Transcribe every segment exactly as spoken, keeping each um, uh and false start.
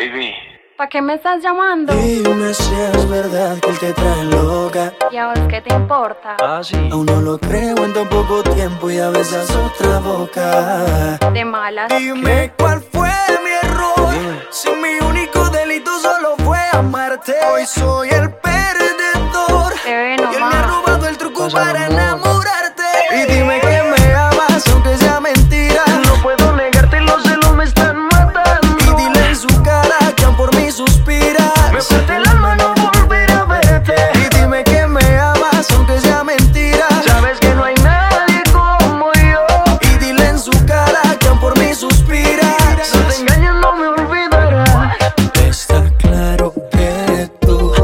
Baby, ¿para qué me estás llamando? Dime si es verdad que él te trae loca. ¿Y a vos qué te importa? ah sí. Aún no lo creo en tan poco tiempo y a besas otra boca. De malas. Dime cuál fue mi error. Dime. Si mi único delito solo fue amarte. Hoy soy el perdedor. Bebé, Y él me ha nomás. robado el truco Pásalo, para amor. enamorarte. Y dime que me amas aunque sea mentira. No puedo negarte, los celos me están matando. Y dile en su cara que aún por mí suspiras. Me parte el alma no volver a verte. Y dime que me amas aunque sea mentira. Sabes que no hay nadie como yo. Y dile en su cara que aún por mí suspiras. Si te engañas no me olvidarás. Está claro que tú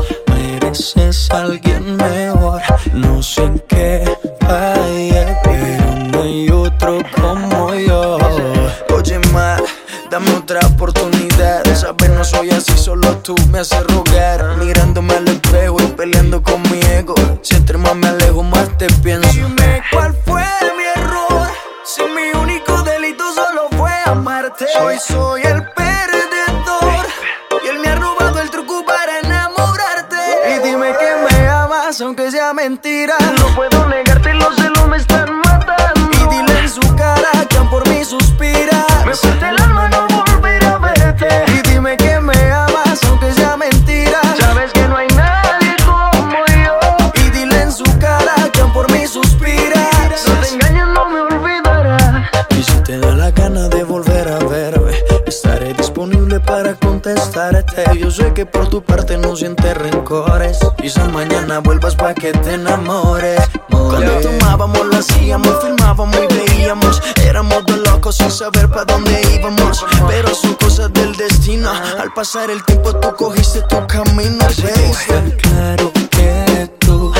mereces a alguien mejor. No sé en qué falle, pero no hay otro como yo. Oye, ma, dame otra oportunidad. Sabes, no soy así, solo tú me haces rogar. Mirándome al espejo y peleando con mi ego. Si entre más me alejo, más te pienso. Dime cuál fue mi error. Si mi único delito solo fue amarte. Hoy soy el perdedor. Y él me ha robado el truco para enamorarte. Y dime que me amas aunque sea mentira. No puedo negarte, los celos me están matando. Y dile en su cara que aún por mí suspiras. Me parte el alma no volver a verte. Y dime que me amas aunque sea mentira. Sabes que no hay nadie como yo. Y dile en su cara que aún por mí suspiras. Si te engañas no me olvidarás. Y si te da la gana de volver a verme, estaré disponible para contestarte. Yo sé que por tu parte no sientes rencores. Quizás mañana vuelvas pa' que te enamores. Cuando tomábamos lo hacíamos, filmábamos y veíamos. Éramos dos locos sin saber pa' dónde íbamos. Pero son cosas del destino. Al pasar el tiempo tú cogiste tu camino. Está claro que tú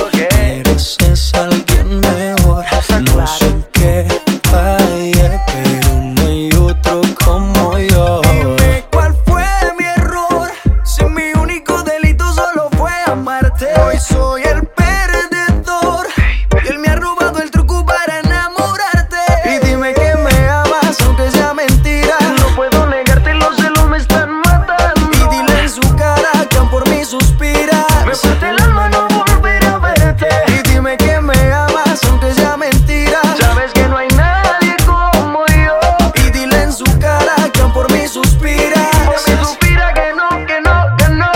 mereces a alguien mejor. No sé en qué falle, pero no hay otro como yo. Dime cuál fue mi error. Si mi único delito solo fue amarte. Hoy soy el perdedor. Y él me ha robado el truco para enamorarte. Y dime que me amas aunque sea mentira. No puedo negarte, los celos me están matando. Y dile en su cara que aún por mí suspiras. Me parte el alma no volver a verte. Y dime que me amas aunque sea mentira. Sabes que no hay nadie como yo. Y dile en su cara que aún por mí suspiras. Por mí suspira que no, que no, que no.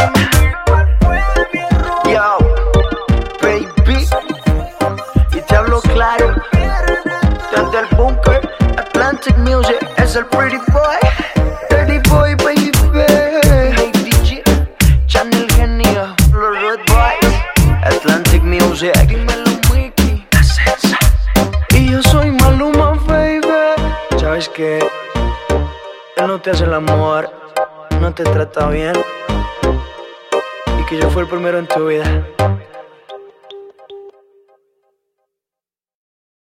Yo, baby, y te hablo claro. Desde el bunker, Atlantic Music, es el pretty boy. Pretty boy, baby. Hey, D J, Channel Genio, los Red Boys, Atlantic Music. Dímelo, Mickey. Y yo soy Maluma, baby. Sabes que él no te hace el amor, no te trata bien, y que yo fui el primero en tu vida.